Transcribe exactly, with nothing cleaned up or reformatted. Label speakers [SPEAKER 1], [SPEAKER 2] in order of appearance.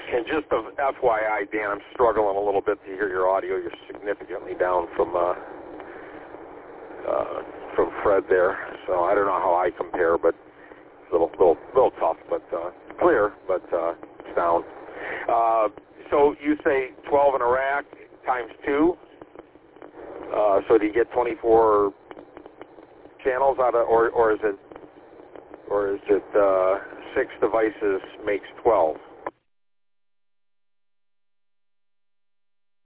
[SPEAKER 1] And just a F Y I, Dan, I'm struggling a little bit to hear your audio. You're significantly down from uh, uh, from Fred there. So I don't know how I compare, but it's a little, little, little tough, but uh, clear, but uh, it's down. Uh, so you say twelve in a rack times two. Uh, so do you get twenty-four channels out of, or, or is it, or is it uh, six devices makes twelve?